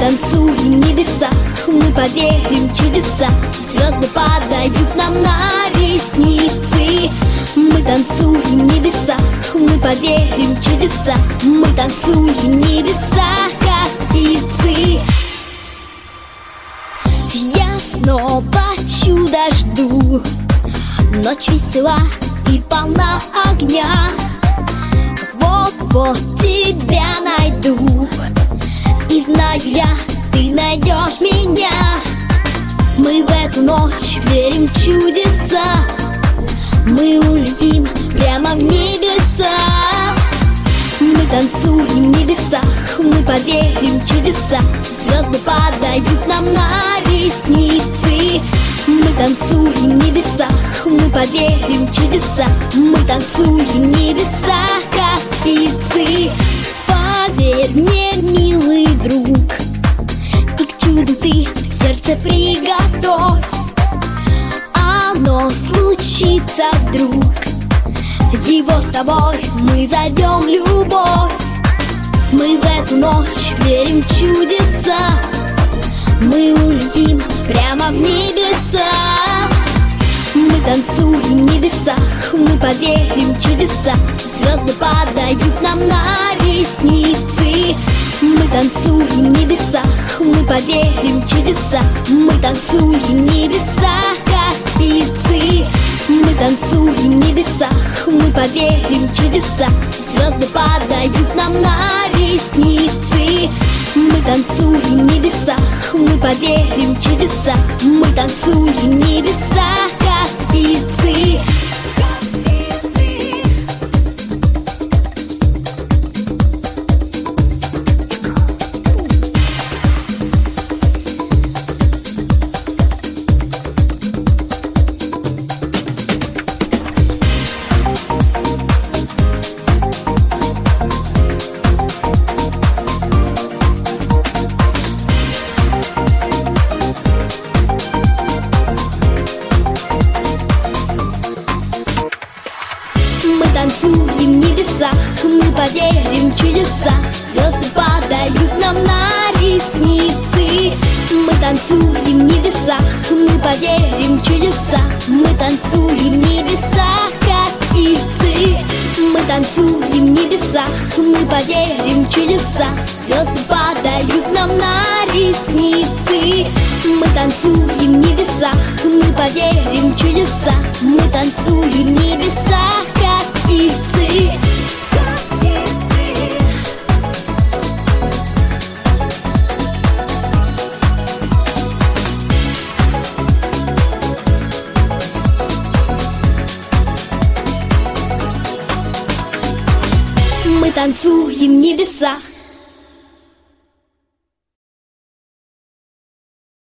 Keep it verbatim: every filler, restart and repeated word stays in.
танцуем в небесах, мы поверим в чудеса. Звезды падают нам на ресницы. Мы танцуем в небесах, мы поверим в чудеса. Мы танцуем в небесах, как птицы. Я снова чудо жду. Ночь весела и полна огня. Вот-вот тебя найду. И знаю я, ты найдешь меня. Мы в эту ночь верим в чудеса. Мы улетим прямо в небеса. Мы танцуем в небесах, мы поверим в чудеса. Звезды падают нам на ресницы. Мы танцуем в небесах, мы поверим в чудеса. Мы танцуем в небесах, как птицы. Поверь мне, милый друг, и к чуду ты сердце приготовь. Оно случится вдруг, его с тобой мы зовем любовь. Мы в эту ночь верим в чудеса. Мы улетим прямо в небеса. Мы танцуем в небесах, мы поверим в чудеса. Звезды падают нам на ресницы. Мы танцуем в небесах, мы поверим в чудеса. Мы танцуем в небесах, как птицы. Мы танцуем в небесах, мы поверим в чудеса. Звезды падают нам на ресницы. Мы танцуем в небесах, мы поверим в чудеса. Мы танцуем в небесах, как птицы. Мы танцуем в небесах, мы поверим в чудеса. Звезды падают нам на ресницы. Мы танцуем в небесах, мы поверим в чудеса. Мы танцуем в небесах, как птицы. Мы танцуем в небесах, мы поверим в чудеса. Звезды падают нам на ресницы. Мы танцуем в небесах, мы поверим в чудеса. Мы танцуем в небесах, как птицы. Мы танцуем в небесах.